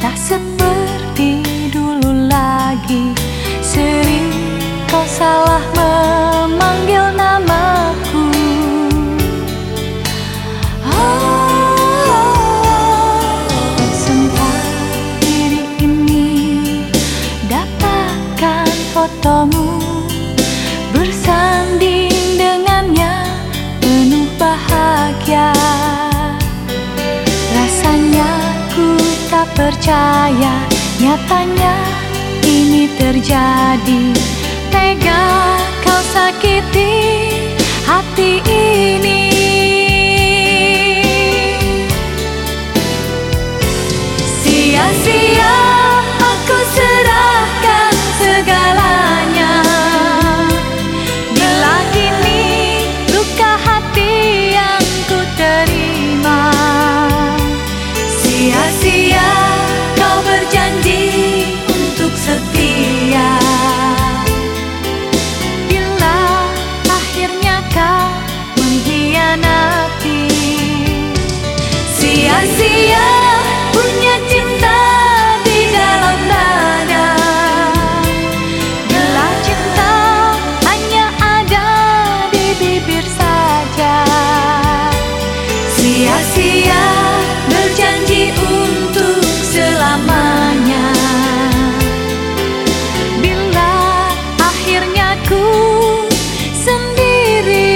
tak seperti dulu lagi. Sering kau salah memanggil namaku. Sempat diri ini dapatkan fotomu, bersanding dengannya penuh bahagia. Rasanya ku tak percaya, nyatanya ini terjadi. Tega kau sakiti hati ini. Sia-sia aku serahkan segalanya, bila kini luka hati yang ku terima. Sia-sia kau berjanji untuk setia, bila akhirnya kau mengkhianati. Sia-sia punya cinta di dalam dada, bila cinta hanya ada di bibir saja. Sia-sia berjanji untuk selamanya, bila akhirnya ku sendiri.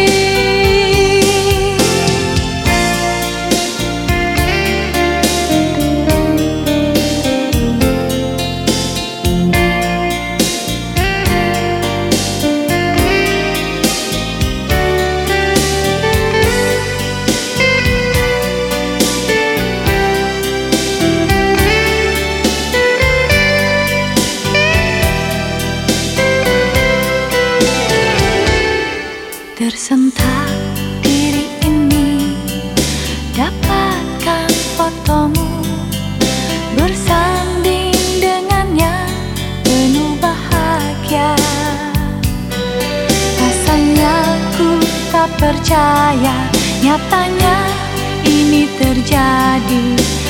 Tersentak diri ini dapatkan fotomu, bersanding dengannya penuh bahagia. Rasanya ku tak percaya, nyatanya ini terjadi.